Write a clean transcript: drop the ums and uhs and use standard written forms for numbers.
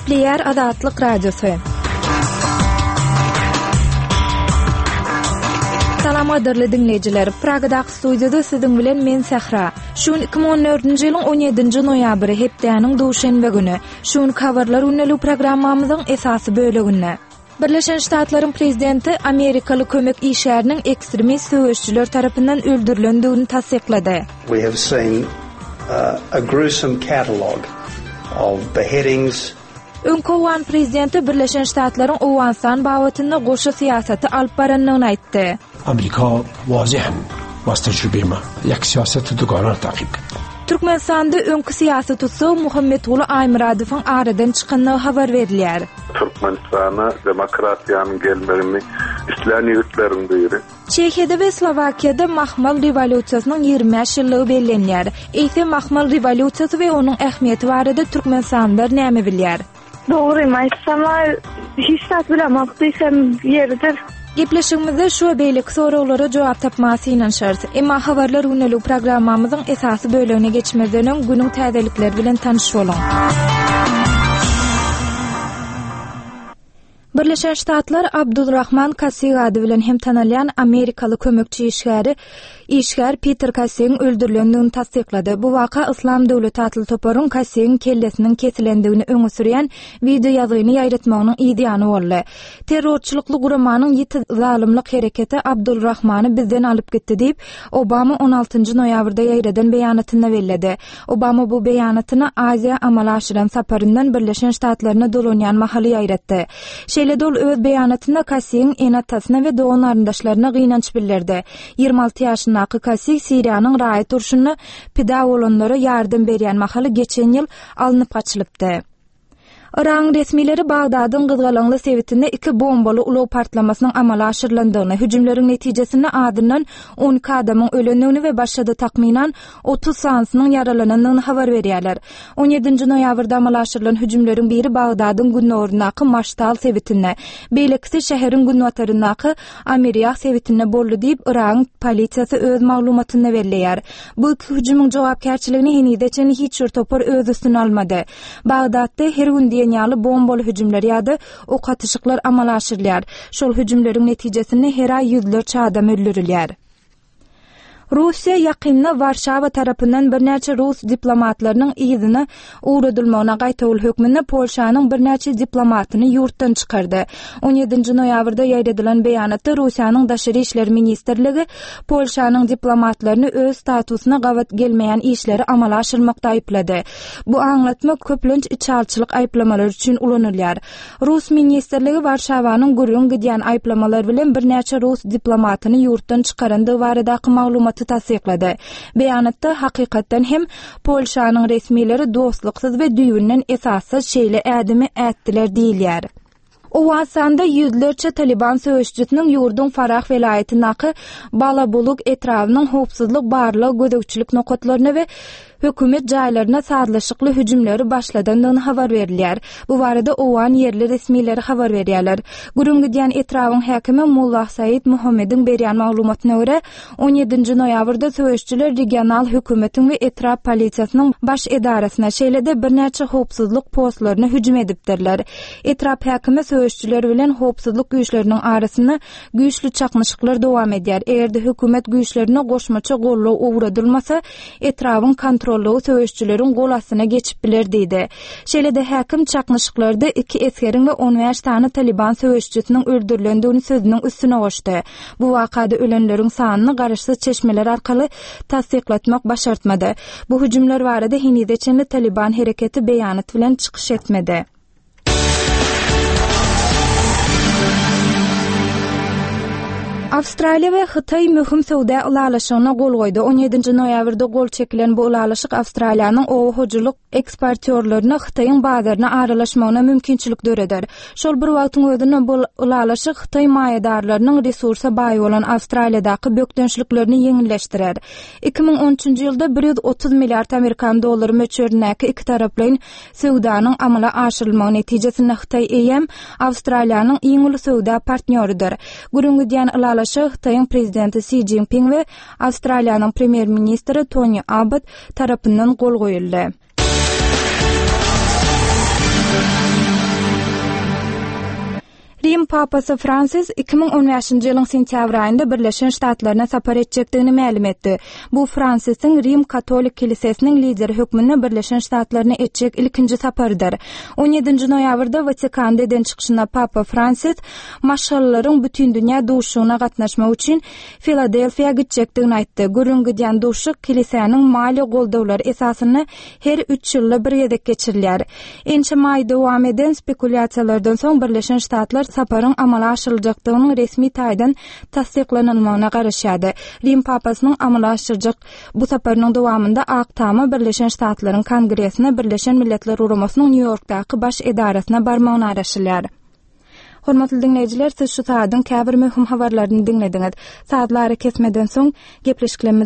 Nükleer Azatlyk Radiosu. Salam aderli dinleyijiler. Pragada studiýada siziň bilen men Sahra. Şun 2014-nji ýylyň 17-nji noýabry hepdeniň duşanbe güni. Şun habarlar unnely programmamyzyň esasy böleginde. Birleşen Ştatlaryň prezidenti Amerikaly kömek işäriniň ekstremist söwüşçüler tarapyndan öldürilendigini tasdiklady. We have seen a gruesome catalog of beheadings. Önkowan prezidenti Birleşen Ştatlaryň Owanstan bawatynda goşa siýasaty alyp baranlygyny aýtdy. Amerika wazihan was tecrübema yak siyaseti dugalar takip. Türkmenistanda öňkü siýasy tutsa Muhammed Ulu Aýmyradowyň aradan çykanlygy habar berilýär. Türkmenistana demokratiýanyň gelmegini isleýän ýurtlaryň biri. Çekiýada we Slovakiýada Mahmal rewolýusiýasynyň 20 ýyllygy bellenýär. Eýse Mahmal rewolýusiýasy we onuň ähmiýeti barada türkmenistanylar näme bilýär? Dogry maýsama hiç bilemekdiýsem ýerdir. Gepleşigimizde şu beýlik soraglary jogap tapmasy ýylan şart. Emma habarlar unnely programmamyzyň esasy bölegine geçmezden öň günüň täzelikleri bilen tanyşyp bolan. Birleşen Ştatlar Abdulrahman Kasig ady bilen hem tanalýan Amerikaly kömekçi işgär Peter Kasig'in öldürilendigini tasdiklady. Bu waka İslam Döwleti atly toparyň Kasig'in kellesiniň kesilendigini öňe sürýän video ýazyny ýaýratmagynyň ideýany boldy. Terrorçylykly guramanyň ýeti zalimlik hereketi Abdulrahmany bizden alyp gitdi diýip Obama 16-njy noýabrda ýaýradan beýanatynda bellädi. Obama bu beýanatyny Aziýa amala aşyran saparyndan Birleşen Ştatlaryna dolanýan mahaly ýaýratdy. Şeýle öz beýanatynda Kasig'in enatasyna we dogan aryndaşlaryna gynanç bildirdi. 26 ýaşyndaky Kasig Siriýanyň raýat urşuny pida bolanlara ýardam berýän mahaly geçen ýyl alınıp gaçylypdy. Iran resmileri Bagdadyň Gyzgalanly sewitinde 2 bombaly ulaw partlamasynyň amala aşyrylandygyny, hüjümleriň netijesinde adından 12 adamyň ölendigini we başga da takminan 30 sansynyň yaralanandygyny habar berýärler. 17-nji noýabrda amala aşyrylan hüjümleriň biri Bagdadyň günnorundaky Maştal sewitinde, beýlekisi şäheriň günwataryndaky Amiriýah sewitinde boldy diýip Iran polisiýasy öz maglumatynda belleýär. Bu iki hüjümüň jogapkärçiligini henideçen hiç bir topar öz üstüne almady. Bagdatda her gün ýaly bombaly hüjümler ýa-da ok atışyklar amala aşyrylýar. Şol hüjümleriň netijesinde her aý ýüzlerçe adam öldürilýär. Russiýa ýakynda Warşawa tarapyndan bir näçe Rus diplomatlarynyň ýyzyna uğradylmagyna gaýtaryl hökmünde Polşanyň bir näçe diplomatyny ýurtdan çykardy. 17-nji noýabrda ýaýradylan beýanatda Russiýanyň Daşary işleri ministrligi Polşanyň diplomatlaryny öz statusuna gawat gelmeýän işleri amala aşyrmakda aýplady. Bu aňlatma köplenç içalçylyk aýplamalary üçin ulanylýar. Rus ministrligi Warşawanyň gurrun gidýän aýplamalar bilen bir näçe Rus diplomatyny ýurtdan çykarandy baradaky maglumat tasdiklady. Beýanatda hakykatdan hem Polşanyň resmileri dostluksyz we düýünden esassız şeýle ädimi ätdiler diýilýär. Owansanda ýüzlerçe Taliban söwüşçüsiniň ýurdun Farah welaýatynyňky Balabuluk etrawynyň howpsuzlyk barlyk gödekçilik nokatlaryna we hökümet jaýlaryna sadlaşykly hüjümleri başladandygyny habar berilýär. Bu barada Owan yerli resmileri habar berýärler. Gurun gidýän etrawyň häkimi Mullah Said Muhammediň berýän maglumatyna görä 17-nji noýabrda söwüşçüler regional hökümetiň we etrap polisiýasynyň baş edarasyna şeýle-de bir näçe howpsuzlyk postlaryna hüjüm edipdirler. Etrap häkimi söwüşçüler bilen howpsuzlyk güýçleriniň arasyny güýçli çaknyşyklar dowam edýär. Eger-de hökümet güýçlerine goşmaça gollaw uğradylmasa etrawyň kontrolü söwüşçüleriň gol astyna geçip biler diýdi. Şeýle-de häkim çaknyşyklarda 2 eskeriň we 15 tane Taliban söwüşçüsiniň öldürilendigini sözüniň üstüne goşdy. Bu wakada ölenleriň sanyny garaşsyz çeşmeler arkaly tasdiklatmak başartmady. Bu hüjümler barada henideçenli Taliban hereketi beýanat bilen çykyş etmedi. Avstraliya we Hytaý möhüm sowda ulalaşygyna gol goýdy. 17-nji noýabrda gol çekilen bu ulalaşyk Awstraliýanyň owahojulyk eksportörlerine Hytaýyň bazaryna aralaşmagyna mümkinçilik döreder. Şol bir wagtyň özünde bu ulalaşyk Hytaý maýadarlarynyň resursa baý bolan Awstraliýadaky bökdençliklerini ýeňilleşdirer. 2013-nji ýylda 130 milliard Amerikan dollary möçürnäki iki taraplyň sowdanyň amala aşyrylmagy netijesinde Hytaý EM Awstraliýanyň iň uly sowda partneridir. Gurun gidýän Hytaýyň prezidenti Xi Jinping we Awstraliýanyň premier ministri Tony Abbott tarapyndan gol goýuldy. Rim papası Francis 2015-nji ýylyň sentýabr aýynda Birleşen Ştatlaryna sapar etjekdigini ma'lum etdi. Bu Fransisin Rim Katolik kilisesiniň lideri hökmünde Birleşen Ştatlaryna etjek ilkinji saparydyr. 17-nji noýabrda Vatikanda eden çykyşynda Papa Francis maşallalaryň bütün dünýä duşugyna gatnaşmak üçin Filadelfiýa gitjekdigini aýtdy. Görüngüdýän duşuk kiliseniň mali goldawlary esasyny her 3 ýylda bir ýerde geçirilýär. Ençe maý dowam eden spekuliasiýalardan soň Birleşen Ştatlar saparyň amala aşyryljakdygynyň resmi taýdan tasdiklanylmagyna garaşýady. Rim papasynyň amala aşyrjak bu saparynyň dowamında Ak Tama Birleşen Ştatlaryň Kongresine Birleşen Milletler Uramasynyň New Yorkdaky baş edarasyna barmagyny araşylýar. Hormatly dinleyijiler, siz şu saýadyň käbir möhüm habarlaryny dinlediňiz. Saýatlary kesmeden soň gepleşiklerimiz